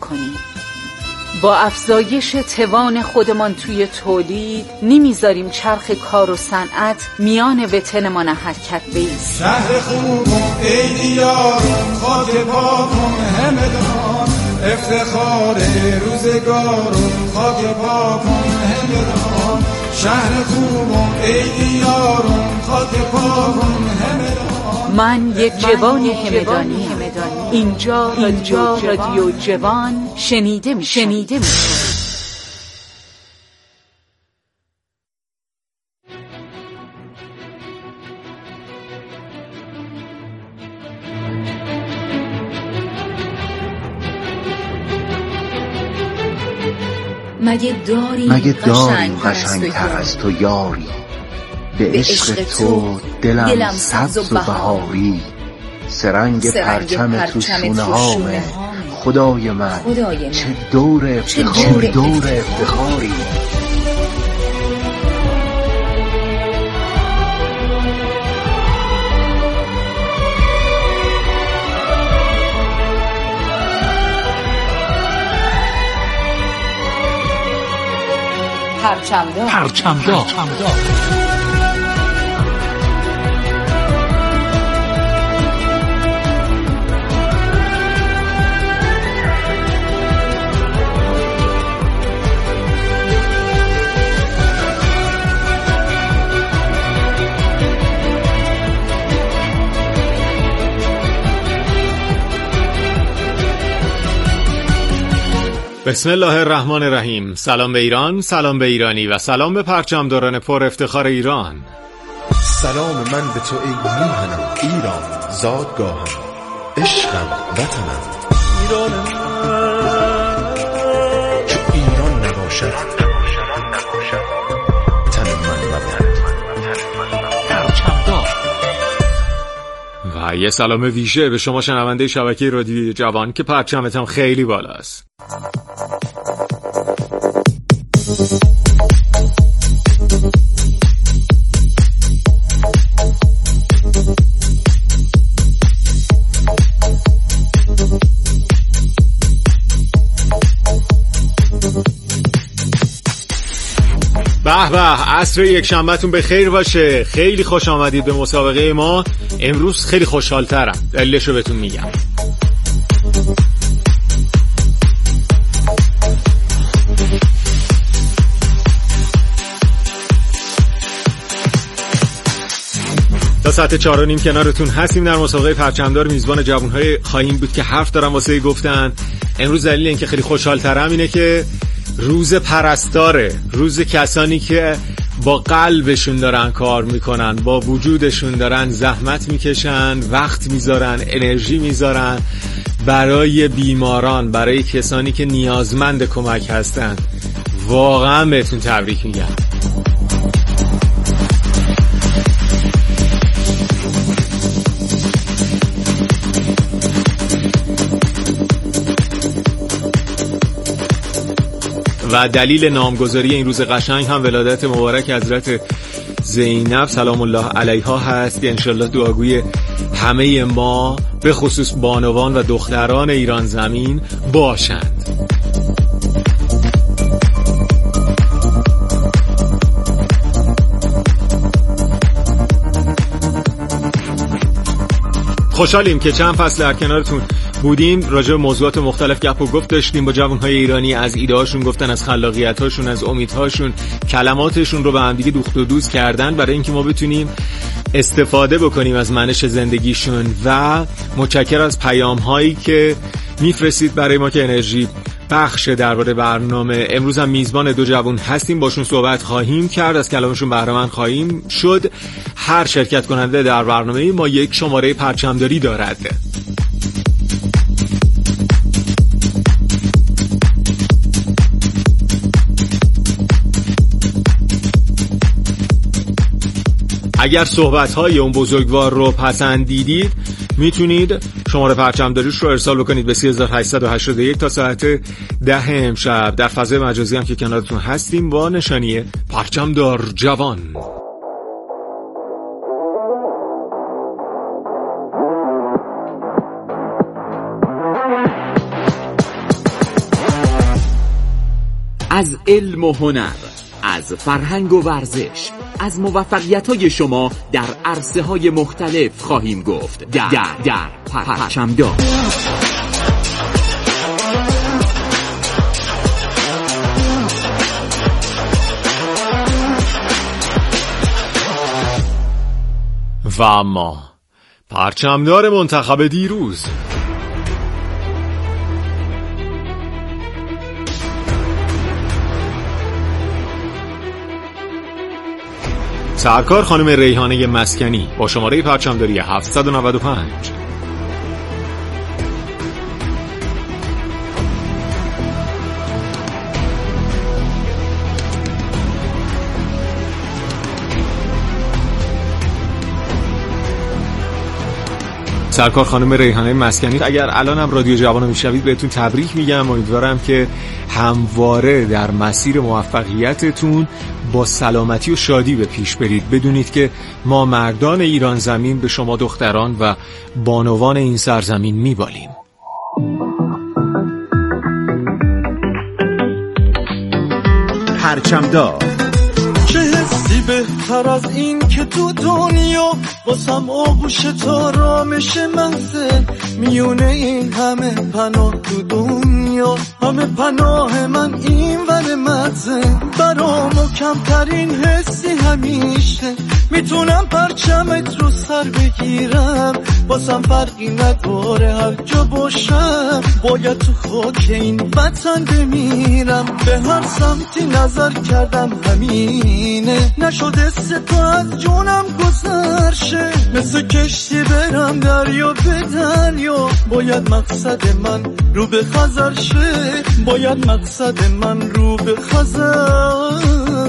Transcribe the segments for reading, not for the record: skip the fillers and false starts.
کنیم. با افزایش توان خودمان توی تولید نمیذاریم چرخ کار و صنعت میان وطنمان حرکت بیست. شهر خوبم ای دیارم خاک پاکم همدان، افتخار روزگارم خاک پاکم همدان. شهر خوبم ای دیارم خاک پاکم همدان. من یک جوان همدانی، اینجا رادیو جوان شنیده میشه. مگه داری قشنگ‌تر از تو یاری، به عشق تو دلم سبز و بهاری. سرنگ پرچم تو شونه هامه خدای من، چه دور افتخاری. پرچمدار. بسم الله الرحمن الرحیم. سلام به ایران، سلام به ایرانی و سلام به پرچمداران پر افتخار ایران. سلام من به تو ای میهنم ایران، زادگاهم، عشقم، وطنم. ایران من چو ایران نباشد تن من مبود. پرچمدار. و یه سلام ویژه به شما شنونده شبکه رادیو جوان که پرچمتم خیلی بالاست. به عصر یک شنبهتون به خیر باشه. خیلی خوش آمدید به مسابقه ما. امروز خیلی خوشحال‌ترم، دلیلشو بهتون میگم. تا ساعت 4:30 کنارتون هستیم در مسابقه پرچمدار. میزبان جوانهای خواهیم بود که حرف دارن واسه گفتن. امروز دلیل اینکه خیلی خوشحال‌ترم اینه که روز پرستاره، روز کسانی که با قلبشون دارن کار میکنن، با وجودشون دارن زحمت میکشن، وقت میذارن، انرژی میذارن برای بیماران، برای کسانی که نیازمند کمک هستن. واقعا بهتون تبریک میگم. و دلیل نامگذاری این روز قشنگ هم ولادت مبارک حضرت زینب سلام الله علیها هست. انشالله دعاگوی همه ما به خصوص بانوان و دختران ایران زمین باشند. خوشحالیم که چند فصل در کنارتون بودیم، راجع به موضوعات مختلف گپ و گفت داشتیم با جوانهای ایرانی. از ایده‌هاشون گفتن، از خلاقیت‌هاشون، از امیدهاشون، کلماتشون رو به هم دیگه دوخت و دوز کردن برای اینکه ما بتونیم استفاده بکنیم از منش زندگیشون. و متشکرم از پیام‌هایی که میفرستید برای ما که انرژی بخش درباره برنامه. امروز هم میزبان دو جوان هستیم، باشون صحبت خواهیم کرد، از کلامشون بهره مند خواهیم شد. هر شرکت کننده در برنامه ما یک شماره پرچمداری دارد. اگر صحبت‌های اون بزرگوار رو پسندیدید میتونید شماره پرچمداریش رو ارسال بکنید به 3881 تا ساعت 10 امشب در فضای مجازی هم که کنارتون هستیم با نشانی پرچمدار جوان. از علم و هنر، از فرهنگ و ورزش، از موفقیت‌های شما در عرصه‌های مختلف خواهیم گفت در پرچمدار. و اما پرچمدار منتخب دیروز، سرکار خانم ریحانه مسکنی با شماره پرچمداری 795. سرکار خانم ریحانه مسکنی، اگر الانم رادیو جوانو میشنوید بهتون تبریک میگم. امیدوارم که همواره در مسیر موفقیتتون با سلامتی و شادی به پیش برید. بدونید که ما مردان ایران زمین به شما دختران و بانوان این سرزمین میبالیم. پرچمدار. چه حسی بهتر از این که تو دنیا واسم آغوش تا رامش منزل، میونه این همه پناه تو دنیا، همه پناه من این ور منزل. برامو کمترین حسی همیشه میتونم پرچمت رو سر بگیرم، واسم فرقی نداره هر جا باشم، باید تو خاک این وطن بمیرم. به هر سمتی نظر کردم همینه، نشده ستا از جونم گذرشه، مثل کشتی برم دریا به دریا، باید مقصد من رو به خزر شه، باید مقصد من رو به خزر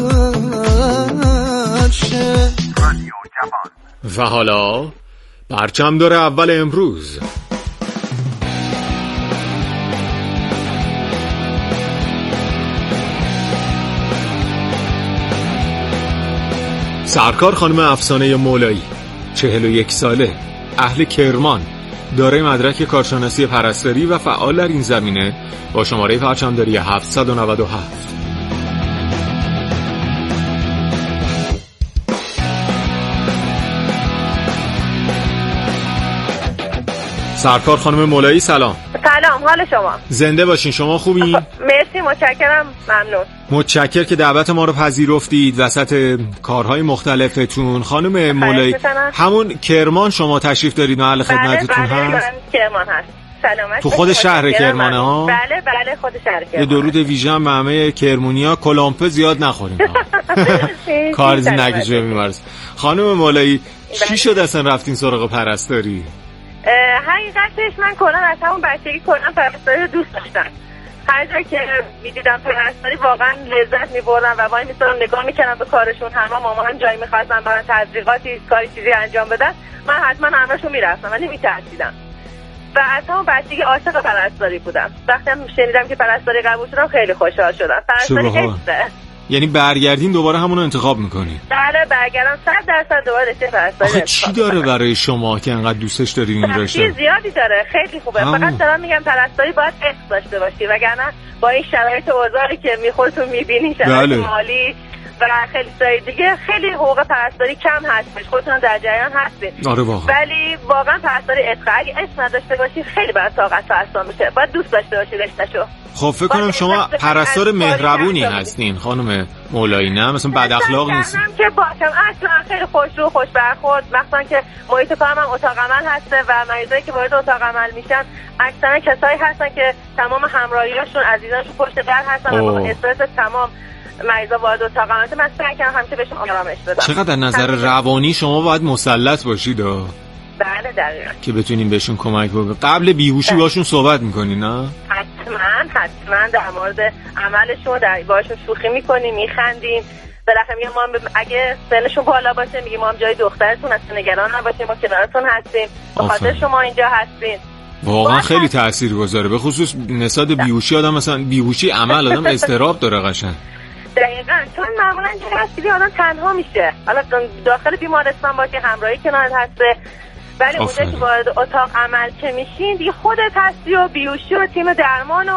شه. و حالا پرچمدار اول امروز، سرکار خانم افسانه مولایی، 41 ساله، اهل کرمان، دارای مدرک کارشناسی پرستاری و فعال در این زمینه، با شماره پرچمداری 797. سرکار خانم مولایی سلام. سلام، حال شما؟ زنده باشین. شما خوبین؟ مرسی، متشکرم، ممنون. متشکر که دعوت ما رو پذیرفتید وسط کارهای مختلفتون. خانم مولایی، همون کرمان شما تشریف دارید، محل خدمتتون هست؟ بله، کرمان هست. سلامت. تو خود شهر کرمانه ها؟ بله بله، خود شهر کرمان. یه درود ویژه هم به همه کرمونیا، کلامپه زیاد نخوریم. کار نگیجه میمارست. خانم مولایی، چی شد اصلا رفتین سراغ پرستاری؟ حقیقتش من کلا از همون بچگی کلا پرستاری رو دوست داشتم. هر جا که میدیدم پرستاری واقعا لذت میبردم و وای میستادم نگاه میکردم به کارشون. همه مامانم جایی میخواستم برای تزریقاتی کاری چیزی انجام بدن، من حتما همه‌شو میرفتم و نمیترسیدم. و از همون بچگی عاشق پرستاری بودم. وقتی هم شنیدم که پرستاری قبول شدم خیلی خوشحال شدم. پرستاری حسه. یعنی برگردین دوباره همون رو انتخاب میکنی؟ بله، برگردم 100% دوباره رشته پرستاری. آخه چی داره برای شما که انقدر دوستش دارین این رشته؟ چیز زیادی داره، خیلی خوبه. فقط دارم میگم پرستاری باید عشق داشته باشی، وگرنه با این شرایط اوضاعی که خودتون میبینین، شرایط مالی و خیلی چیزای دیگه، خیلی حقوق پرستاری کم هستش، خودتون در جریان هستین. آره واقعا. ولی واقعا پرستاری عشق، اگه عشق نداشته باشی خیلی باید طاقت فرسا میشه. باید دوست داشته باشی رشته‌شو. خب فکر کنم شما پرستار مهربونی هستین خانم مولایی، نه؟ مثلا بد اخلاق نیستین که باشم. اصلا خیلی خوشرو، خوش برخورد، مثلا که محیط کارم هم اتاق عمل هسته و مریضایی که وارد اتاق عمل میشن اکثرا کسایی هستن که تمام همراهیاشون، عزیزانشون پشت در هستن و استرس تمام مریضا وارد اتاق عمل. من سعی کردم همیشه بهشون آرامش بدم. چقدر نظر روانی شما باید مسلط باشید. بله دقیقاً، که بتونین بهشون کمک بکنین. قبل بیهوشی باشون صحبت میکنین، نه؟ حتما در مورد عملشون باشون شوخی میکنیم، میخندیم. بالاخره میگم ما اگه سنشون بالا باشه میگیم ما هم جای دخترتون هستین، نگران نباشین، ما کنارتون هستیم، به خاطر شما اینجا هستین. واقعا خیلی تاثیرگذاره، به خصوص نسبت بیهوشی. آدم مثلا بیهوشی عمل آدم اضطراب داره قشنگ. دقیقاً، چون معمولا اینجا هستی آدم تنها میشه. حالا داخل بیمارستان باشی همراهی کنارت هسته، ولی اونجا که وارد اتاق عمل که میشین دیگه خودت هستی و بیهوشی و تیم درمان و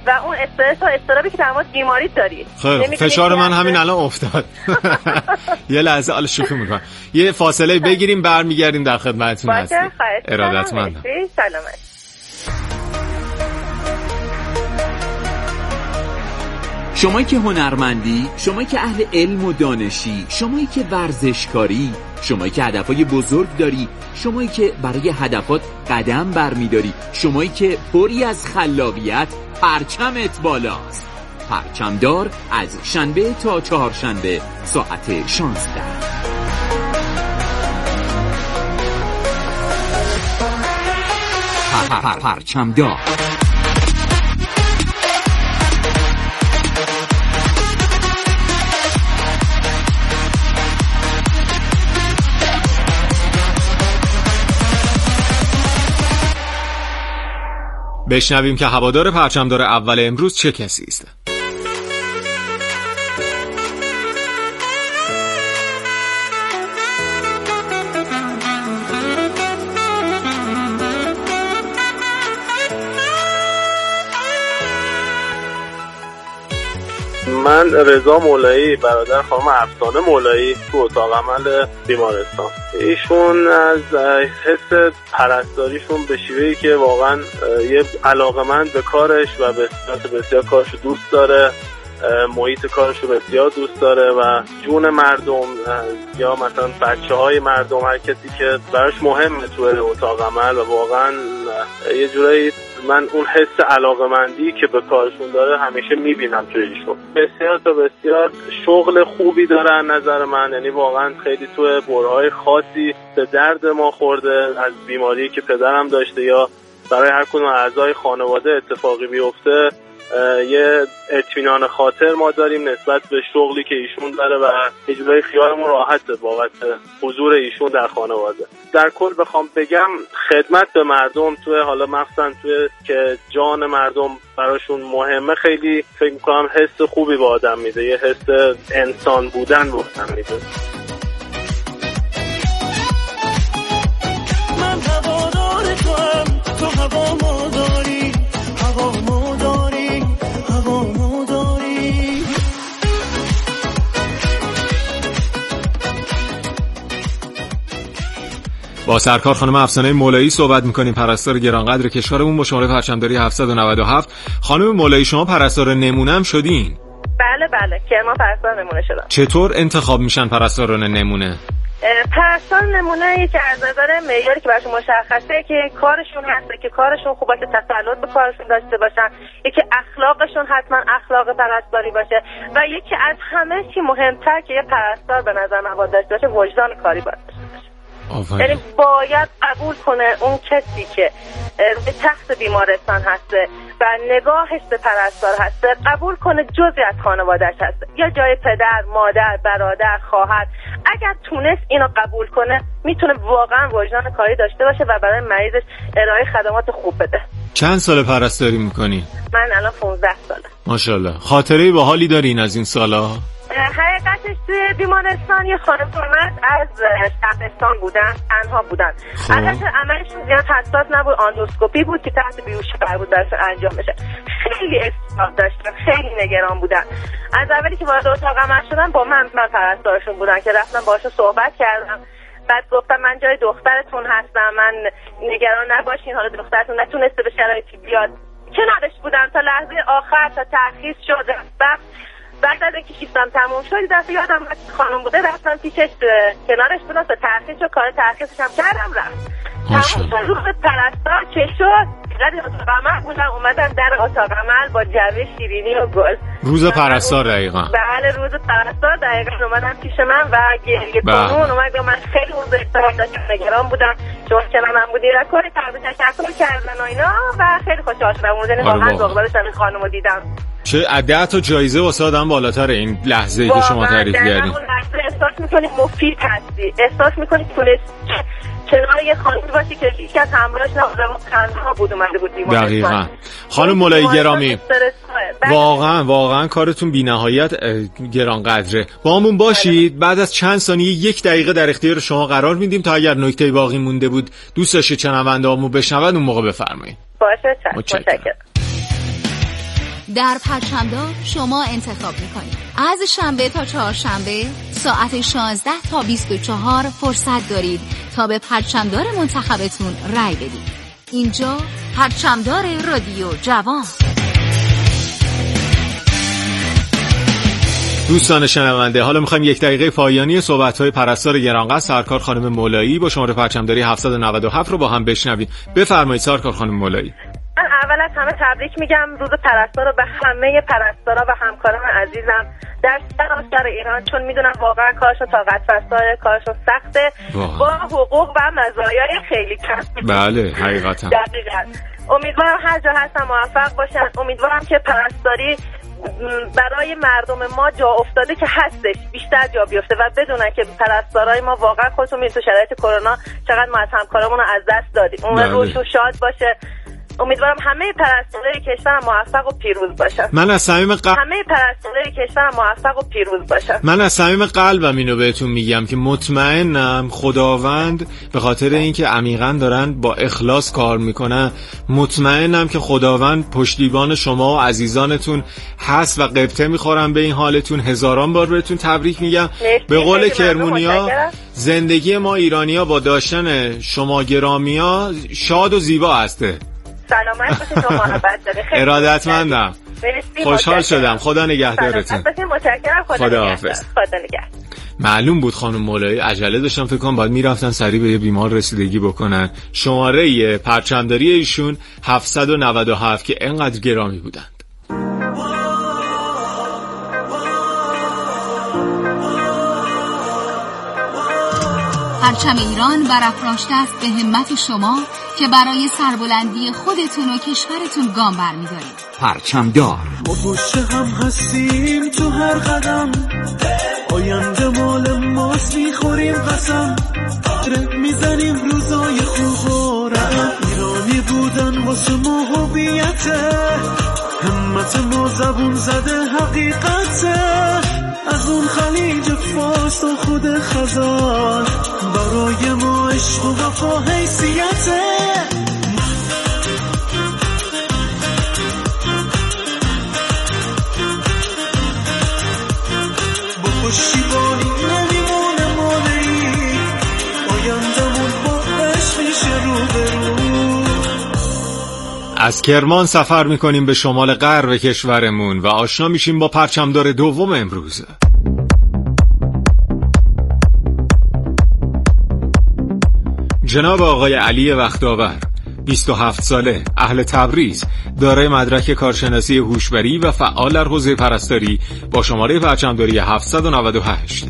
و اون استرس و اضطرابی که در مورد بیماری داری. خیلی فشار من همین الان افتاد. یه لحظه حالا شوخی میکنم. یه فاصله بگیریم برمیگردیم در خدمتتون هستیم. ارادتمندم. سلامت. شمایی که هنرمندی، شمایی که اهل علم و دانشی، شمایی که ورزشکاری، شمایی که هدفهای بزرگ داری، شمایی که برای هدفات قدم برمیداری، شمایی که پری از خلاقیت، پرچمت بالاست. پرچمدار از شنبه تا چهارشنبه ساعت 16. پرچمدار. بشنویم که هوادار پرچمدار اول امروز چه کسی است. من رضا مولایی، برادر خانم افسانه مولایی، تو اتاق عمل بیمارستان. ایشون از حس پرستاریشون به شیوهی که واقعا یه علاقه‌مند به کارش و بسیار کارشو دوست داره، محیط کارشو بسیار دوست داره و جون مردم یا مثلا بچه‌های مردم، هر کسی که براش مهمه تو اتاق عمل، و واقعا یه جورایی من اون حس علاقه‌مندی که به کارشون داره همیشه میبینم توی ایشون. بسیار شغل خوبی داره نظر من، یعنی واقعا خیلی توی برهه‌های خاصی به درد ما خورده، از بیماری که پدرم داشته یا برای هر کدوم اعضای خانواده اتفاقی بیفته یه اطمینان خاطر ما داریم نسبت به شغلی که ایشون داره و یه جورایی خیالمون راحته بابت حضور ایشون در خانواده. در کل بخوام بگم خدمت به مردم توی حالا مخصوصا توی که جان مردم براشون مهمه، خیلی فکر می‌کنم حس خوبی به آدم میده، یه حس انسان بودن به آدم میده. من هوادار توام، تو هوامو داری، هوامو داری، هوامو داری. با سرکار خانم افسانه مولایی صحبت می‌کنیم، پرستار گرانقدر کشورمون با شماره پرچمداری 797. خانم مولایی شما پرستار نمونه هم شدین؟ بله که ما پرستار نمونه شدم. چطور انتخاب میشن پرستاران نمونه؟ پرستار نمونه که از نظر معیاری که براشون مشخصه که کارشون هسته، که کارشون خوب باشه، تسلط به کارشون داشته باشن، یکی اخلاقشون حتما اخلاق پرستاری باشه و یکی از همه چی مهمتر که یه پرستار به نظر من باید داشته باشه وجدان کاری باید داشته باشه. یعنی باید قبول کنه اون کسی که به تخت بیمارستان هسته و نگاهش به پرستار هسته، قبول کنه جزئی از خانواده‌اش هسته، یا جای پدر، مادر، برادر، خواهر. اگر تونست اینو قبول کنه میتونه واقعا وجدان کاری داشته باشه و برای مریضش ارائه خدمات خوب بده. چند سال پرستاری میکنی؟ من الان 15 ساله. ماشاءالله. خاطره باحالی دارین از این سالا؟ حقیقتش توی بیمارستان یه خانم اومد از شهرستان بودن، تنها بودن. البته عملشون زیاد حساس نبود، آندوسکوپی بود که تحت بیهوشی قرار بود درشون انجام بشه. خیلی استرس داشتن، خیلی نگران بودن. از اولی که وارد اتاق عمل شدن با من پرستارشون بودن که رفتم باهاشون صحبت کردم. بعد گفتم من جای دخترتون هستم، من نگران نباشین، حالا دخترتون نتونسته به شرایطی بیاد. کنارش بودم تا لحظه آخر، تا ترخیص شد. بعد از اینکه شیفتم تموم شد دفعه یادم خانم بوده، رفتم پیشش کنارش بودم تا ترخیص و کار ترخیصش هم کردم. رفت تموم روز پرستار چه شد؟ بعد اتاق عمل بودم، اومدن در اتاق عمل با جوه شیرینی و گل. روز پرستار دقیقا. بله روز پرستار دقیقا اومدن پیش من و گریه کنون اومد. من خیلی روز احترام داشتم، نگران بودم چون کنارم بودی و کلی تشکر کردن و اینا و خیلی خوشحال شدم. اون زنی واقعا ذوق‌بارش این خانمو دیدم. چه عده تا جایزه واسه آدم بالاتره این لحظه‌ای که شما تعریف کردین. اون لحظه احساس می‌کنی مفید هستی، احساس می‌کنی کنار یه خانمی باشی که هیچ کس همراهش نبود و تنها بود اومده بود بیمارستان. دقیقاً. خانم مولایی گرامی، واقعا کارتون بی‌نهایت گرانقدره. با همون باشید. بعد از چند ثانیه 1 دقیقه در اختیار شما قرار میدیم تا اگر نکته باقی مونده بود دوست داشتید شنونده‌هامون بشنون اون موقع بفرمایید. باشه. متشکرم. در پرچمدار شما انتخاب میکنید. از شنبه تا چهارشنبه ساعت 16 تا 24 فرصت دارید تا به پرچمدار منتخبتون رای بدید. اینجا پرچمدار رادیو جوان. دوستان شنونده، حالا میخوایم یک دقیقه پایانی صحبت‌های پرستار گرانقدر سرکار خانم مولایی با شماره پرچمداری 797 رو با هم بشنویم. بفرمایید سرکار خانم مولایی. من اول از همه تبریک میگم روز پرستار رو به همه پرستارا و همکاران عزیزم در سراسر ایران، چون میدونم واقعا کارشون طاقت فرسای، کارشون سخته با حقوق و مزایای خیلی کم. بله حقیقتا. دقیقاً. امیدوارم هر جا هستن موفق باشن. امیدوارم که پرستاری برای مردم ما جا افتاده که هستش بیشتر جا بیفته و بدونن که پرستارای ما واقعا خودتون میدونید تو شرایط کرونا چقدر ما از همکارامون رو از دست دادیم. اون روشون شاد باشه. امیدوارم همه پرستارای کشورم موفق و پیروز باشن. من از صمیم قلبم اینو بهتون میگم که مطمئنم خداوند به خاطر اینکه عمیقاً دارن با اخلاص کار میکنن، مطمئنم که خداوند پشتیبان شما و عزیزانتون هست و قبطه میخورن به این حالتون. هزاران بار بهتون تبریک میگم. به قول کرمونیا زندگی ما ایرانیا با داشتن شما گرامیا شاد و زیبا هسته. سلامت باشید و محبت داره. ارادتمندم. خوشحال شدم. خدا نگهدارتون. متشکرم. خدا حافظ. معلوم بود خانم مولایی عجله داشتن، فکر کنم باید میرفتن سریع به یه بیمار رسیدگی بکنن. شماره پرچمداری ایشون 797 که انقدر گرامی بودند. پرچم ایران برافراشته است به همت شما که برای سربلندی خودتون و کشورتون گام برمی‌دارید. پرچمدار. ما پشت هم هستیم تو هر قدم، آینده مال ماست میخوریم قسم، میزنیم روزای خوب و رقم، ایرانی بودن واسه ما هویته، همت ما زبون زده حقیقته، از اون خلیج فارس تا خود خزر برای ما عشق و وفا حیثیته. با پشتیبانی نمیمونه مالایی، آیندمون با عشق میشه رو به رو. از کرمان سفر میکنیم به شمال غرب کشورمون و آشنا میشیم با پرچمدار دوم امروز. جناب آقای علی وقت‌آور، 27 ساله، اهل تبریز، دارای مدرک کارشناسی هوشبری و فعال در حوزه پرستاری با شماره پرچمداری 798.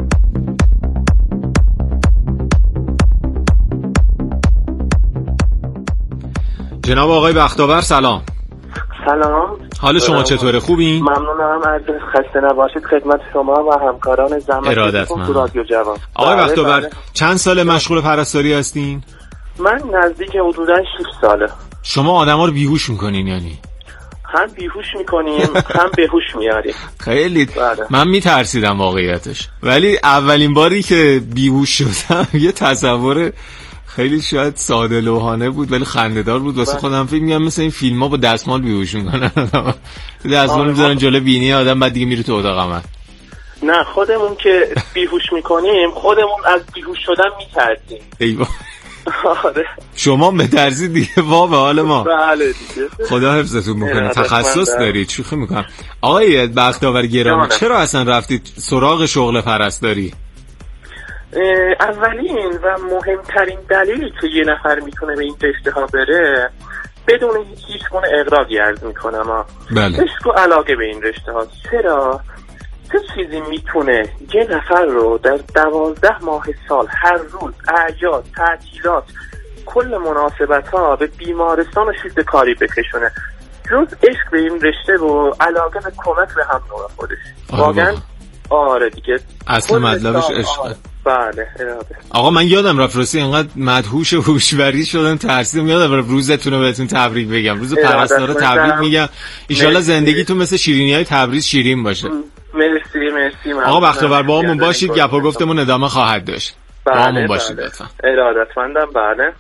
جناب آقای وقت‌آور سلام. سلام. حال شما چطوره؟ خوبین؟ ممنونم، از خسته نباشید. خدمت شما و همکاران زحمت‌کشیدتون تو رادیو جوان. آقای وقت‌آور چند سال مشغول پرستاری هستین؟ من نزدیک حدوداً 6 ساله. شما آدما رو بیهوش میکنین؟ یعنی هم بیهوش میکنیم هم بهوش میاریم. خیلی من میترسیدم واقعیتش، ولی اولین باری که بیهوش شدم یه تصور خیلی شاید ساده لوحانه بود ولی خنده‌دار بود واسه خودم. فکر می‌کنم مثل این فیلم‌ها با دستمال بیهوش می‌کنن. دستمال می‌ذارن جلوی بینی آدم بعد دیگه میره تو اتاق عمل. نه، خودمون که بیهوش میکنیم خودمون از بیهوش شدن میترسیم. ایوا. آره. شما بترسید دیگه وا به حال ما. بله دیگه. خدا حفظتون بکنه. تخصص دارید. شوخی می‌کنم. آقای بخت‌آور گرامی چرا اصلا رفتید سراغ شغل پرستاری؟ اولین و مهمترین دلیلی که یه نفر میتونه به این رشته ها بره بدون هیچ گونه اغراقی عرض میکنم بله. عشق و علاقه به این رشته ها. چرا؟ چه چیزی میتونه یه نفر رو در 12 ماه سال هر روز اعیاد، تعطیلات، کل مناسبت ها به بیمارستان و شیفت کاری بکشونه جز عشق به این رشته و علاقه به کمک به هم نوع خودش؟ واقعا آره دیگه اصل مطلبش عشق. بله اراده. آقا من یادم رفت راستی انقدر مدهوش هوشبری شدم ترسیدم یادم رفت روزتون رو بهتون تبریک بگم. روز پرستارا تبریک میگم. ان شاءالله زندگیتون مثل شیرینی‌های تبریز شیرین باشه. مرسی. آقا بخت‌آور با همون باشید، گپ و گفتمون ادامه خواهد داشت. با همون باشید لطفا. ارادتمندم. بله.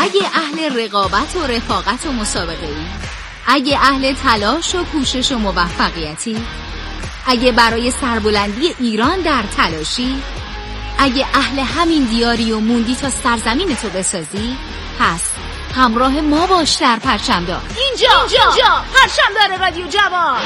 اگه اهل رقابت و رفاقت و مسابقه ای، اگه اهل تلاش و کوشش و موفقیتی، اگه برای سربلندی ایران در تلاشی، اگه اهل همین دیاری و موندی تا سرزمین تو بسازی، پس همراه ما باش در پرچمدار. اینجا پرچمدار رادیو جوان.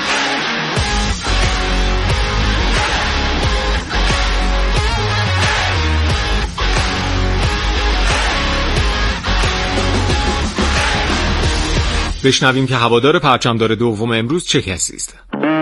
بشنویم که هوادار پرچمدار دوم امروز چه کسی است.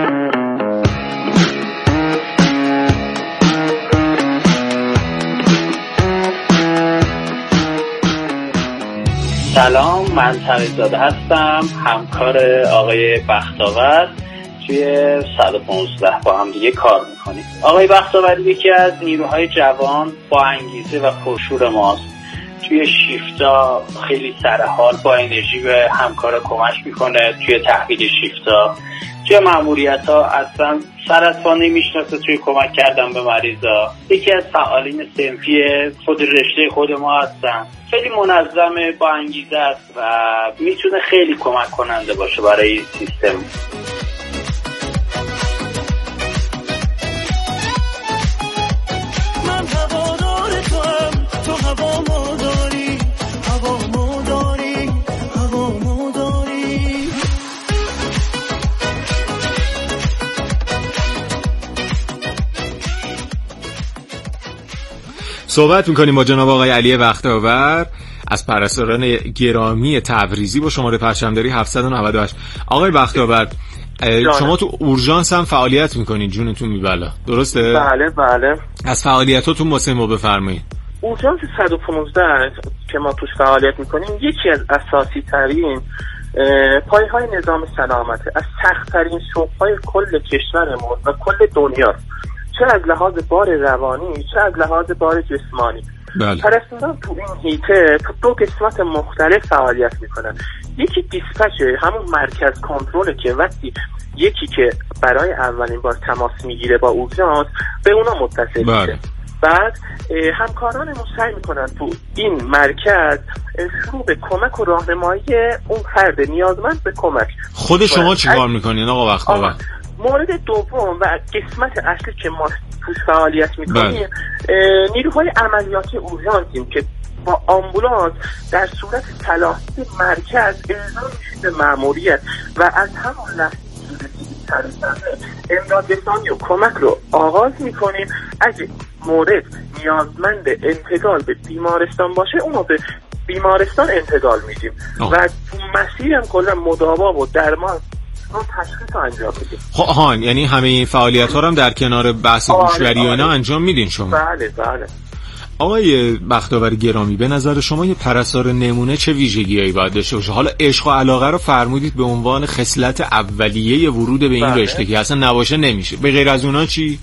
سلام، من تقی‌زاده هستم، همکار آقای بختاور. توی 115 با هم دیگه کار میکنیم. آقای بختاور یکی از نیروهای جوان با انگیزه و پرشور ماست. توی شیفتا خیلی سرحال با انرژی به همکارا کمک میکنه. توی تحویل شیفتا، توی ماموریت‌ها اصلا سر از پا نمیشناسه توی کمک کردن به مریضا. یکی از فعالین صنفی خود رشته خود ما هستن. خیلی منظمه، با انگیزه است و میتونه خیلی کمک کننده باشه برای سیستم. من هوادار توام، تو هوامو داری، هوامو داری، هوامو داری. صحبت میکنیم با جناب آقای علی بختاور از پرستاران گرامی تبریزی با شماره پرچمداری 798. آقای بختاور، شما تو اورژانس هم فعالیت میکنید، جونتون میبلا، درسته؟ بله. از فعالیتاتون واسه ما بفرمایید. اورژانس 115 که ما توش فعالیت میکنیم یکی از اساسی ترین پایه‌های نظام سلامته، از سخت‌ترین شغل‌های کل کشورمون و کل دنیا، چه از لحاظ بار روانی چه از لحاظ بار جسمانی. پرستاران تو این هیته تو دو قسمت مختلف فعالیت میکنن. یکی دیسپچه، همون مرکز کنترل که وقتی یکی که برای اولین بار تماس میگیره با اورژانس به اونا متصل میشه. بعد همکارانمون سعی میکنن تو این مرکز شروع به کمک و راهنمایی اون فرد نیازمند به کمک. خود شما چیکار میکنین آقا بختاور؟ مورد دوم و قسمت اصلی که ما توش فعالیت میکنیم نیروهای عملیاتی اورژانسیم که با آمبولانس در صورت تلاحی مرکز اعزام میشه به ماموریت و از همون لحظه امدادرسانی و کمک رو آغاز میکنیم. اگه مورد نیازمند انتقال به بیمارستان باشه اونو به بیمارستان انتقال میدیم و تو مسیر هم کلا مداوا و درمان تشخیص انجام میدیم. یعنی همه این فعالیت‌ها رو هم در کنار بحث گوشوری و اینا انجام میدین شما؟ بله. آقای بختاور گرامی، به نظر شما یه پرستار نمونه چه ویژگی‌هایی باید داشته باشه؟ حالا عشق و علاقه رو فرمودید به عنوان خصلت اولیه ورود به این رشته که اصلا نباشه نمیشه. به غیر از اونا چی؟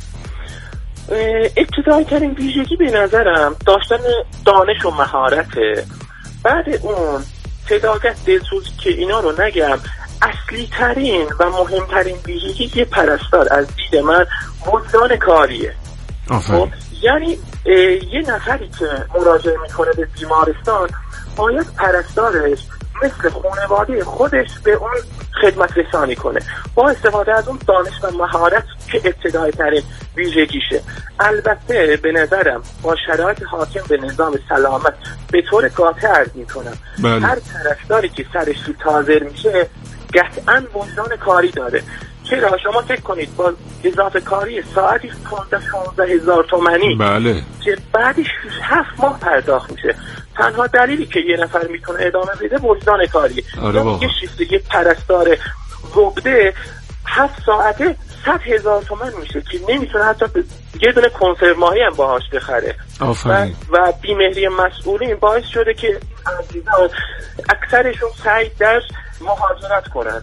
ابتدایی ترین ویژگی به نظرم داشتن دانش و مهارته. بعد اون صداقت، دلسوزی که اینا رو نگم، اصلی ترین و مهمترین ویژگی یه پرستار از دید من وجدان کاریه. یعنی یه نفری که مراجعه میکنه به بیمارستان باید پرستارش مثل خانواده خودش به اون خدمت رسانی کنه با استفاده از اون دانش و مهارت که ابتدایی ترین ویژگیشه. البته به نظرم با شرایط حاکم به نظام سلامت به طور قاطع عرض میکنم هر پرستاری که سرش رو تازه میشه قطعاً وجدان کاری داره. چرا؟ شما فکر کنید با اضافه کاری ساعتی 15-16 هزار تومانی بله که بعدش 7 ماه پرداخت میشه، تنها دلیلی که یه نفر میتونه ادامه بده وجدان کاریه. یه شیفت یه پرستار گبده 7 ساعته 100,000 تومان میشه که نمیتونه حتی یه دونه کنسرو ماهی هم باهاش بخره. و بیمهری مسئولین باعث شده که عزیزان اکثرشون سعی در مهاجرت کنن.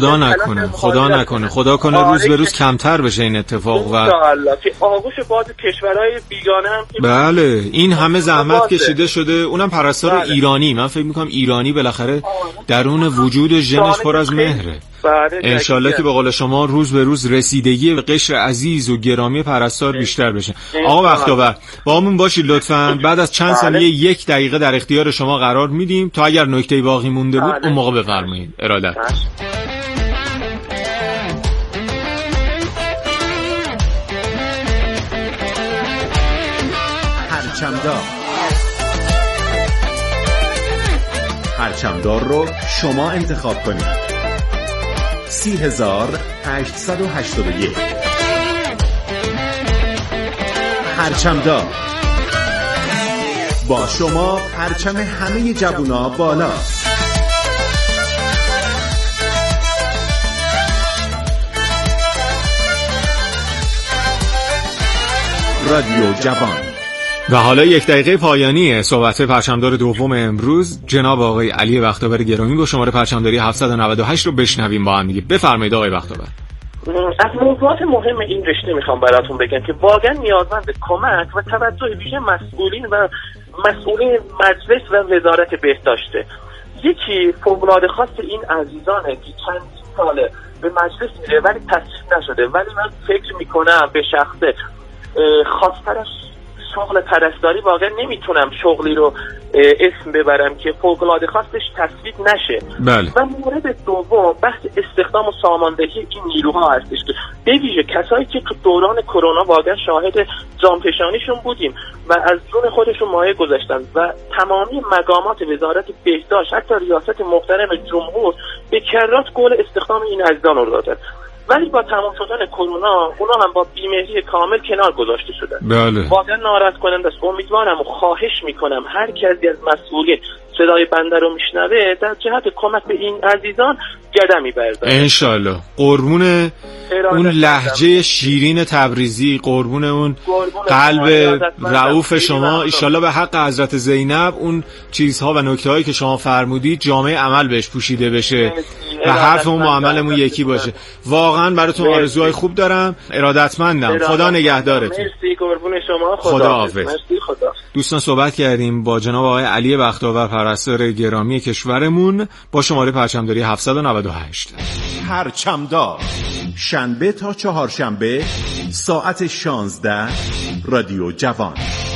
خدا کنه روز به روز کمتر بشه این اتفاق و انشاءالله که آغوش باز کشورهای بیگانه هم بله این همه زحمت کشیده شده، اونم پرستار ایرانی. من فکر میکنم ایرانی بالاخره درون وجود ژنش پر از مهره. انشالله که به قول شما روز به روز رسیدگی به قشر عزیز و گرامی پرستار بیشتر بشه. آقا بختاور با همون باشید لطفاً. بعد از چند ثانیه 1 دقیقه در اختیار شما قرار میدیم تا اگر نکته باقی مونده بود اون موقع بفرمایید. ارادت. پرچمدار رو شما انتخاب کنید. 30881 پرچمدار. با شما پرچم همه جوونا بالا. رادیو جوان. و حالا 1 دقیقه پایانی صحبت پرچمدار دوم امروز جناب آقای علی بختاور گرامی با شماره پرچمداری 798 رو بشنویم با هم دیگه. بفرمایید آقای بختاور. از موضوعات مهم این رشته میخوام براتون بگم که واقعا نیازمند کمک و توجه ویژه مسئولین و مسئولین مجلس و وزارت بهداشته. یکی فوق‌العاده خواست این عزیزانه که چند ساله به مجلس میره ولی تصویب نشده، ولی من فکر میکنم به شخصه خواسترش شغل پرستاری واقعا نمیتونم شغلی رو اسم ببرم که فوق‌العاده خواستش تصویب نشه. بله. و مورد دوم بحث استخدام و ساماندهی این نیروها هستش که به ویژه کسایی که تو دوران کرونا واقعا شاهد جانفشانیشون بودیم و از جون خودشون مایه گذاشتن و تمامی مقامات وزارت بهداشت حتی ریاست محترم جمهور به کرات قول استخدام این عزیزان رو دادن، ولی با تمام شدن کرونا اونا هم با بیمهری کامل کنار گذاشته شدن. بله. واقعا ناراحت کننده است. امیدوارم و خواهش میکنم هر کسی از مسئولین صدای بنده رو میشنوه در جهت کمک به این عزیزان قدمی برداره. انشالله. قربون اون لهجه شیرین تبریزی، قربون اون قلب رؤوف شما. انشالله به حق حضرت زینب اون چیزها و نکته‌هایی که شما فرمودید جامعه عمل بهش پوشیده بشه و حرفمون و عملمون یکی باشه. واقعا براتون آرزوهای خوب دارم. ارادتمندم. خدا نگهدارتون. مرسی. قربون شما. خدا حافظ. مرسی. خدا. دوستان صحبت کردیم با جناب آقای علی بختاور پرستار گرامی کشورمون با شماره پرچمداری 798. پرچمدار شنبه تا چهارشنبه ساعت 16 رادیو جوان.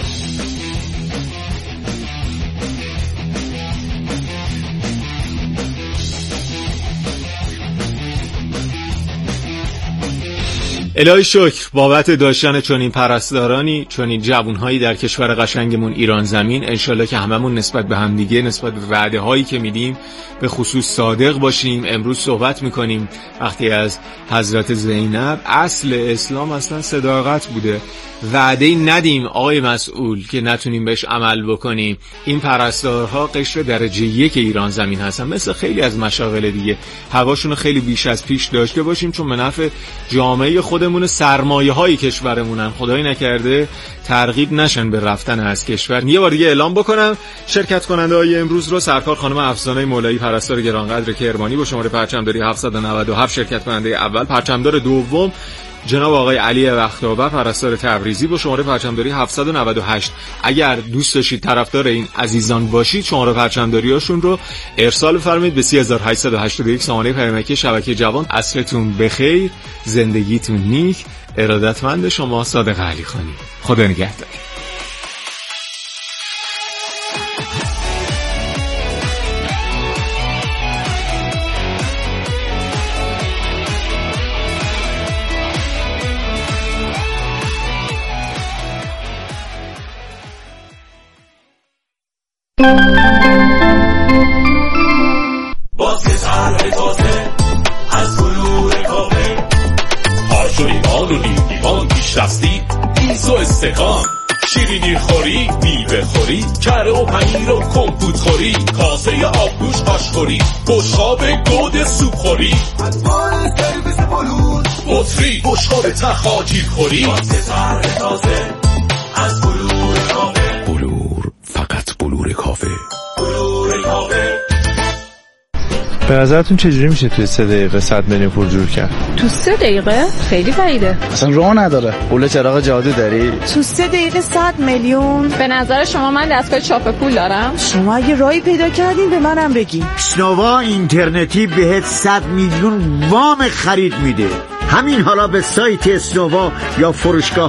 الهی شکر بابت داشتن چنین پرستارانی، چنین جوانهایی در کشور قشنگمون ایران زمین. انشالله که هممون نسبت به همدیگه، نسبت به وعده هایی که میدیم به خصوص صادق باشیم. امروز صحبت میکنیم وقتی از حضرت زینب، اصل اسلام اصلا صداقت بوده. وعده ندیم آقای مسئول که نتونیم بهش عمل بکنیم. این پرستارها قشر درجه 1 ایران زمین هستن، مثل خیلی از مشاغل دیگه. هواشون خیلی بیش از پیش داشته باشیم چون به نفع جامعه خودمون، سرمایه های کشورمونن. خدایی نکرده ترغیب نشن به رفتن از کشور. یه بار دیگه اعلام بکنم شرکت کننده های امروز رو سرکار خانم افسانه مولایی پرستار گرانقدر کرمانی با شماره پرچمداری 797 شرکت کننده اول، پرچمدار دوم جناب آقای علی بختاور پرستار تبریزی با شماره پرچمداری 798. اگر دوست داشتید طرفدار این عزیزان باشید شماره پرچمداریاشون رو ارسال بفرمایید به 3881 سامانه پیامکی شبکه جوان. عصرتون بخیر، زندگیتون نیک. ارادتمند شما صادق علی خانی. خدا نگهدار. بازی طرح تازه از بلور کافه، هاش و ایمان و لیمان پیش رفتی ایز و استکان، شیرینی خوری میوه خوری کره و پنیر و کمپوت خوری، کاسه آبگوش آش خوری، بشقاب گود سوپ خوری، اتبار سرویس بلور بطری بشقاب تخاجیر خوری. بازی طرح تازه از بلور کافه. بلور، فقط بلور کافه. بلور کافه. به نظرتون چجوری میشه توی 3 دقیقه 100 میلیون پول جور کرد؟ تو 3 دقیقه؟ خیلی بعیده. اصلا راه نداره. پول چراغ جادو داری؟ تو 3 دقیقه 100 میلیون؟ به نظر شما من دستگاه چاپ پول دارم؟ شما اگه راهی پیدا کردین به منم بگین. اسنووا اینترنتی بهت 100 میلیون وام خرید میده. همین حالا به سایت اسنووا یا فروشگاه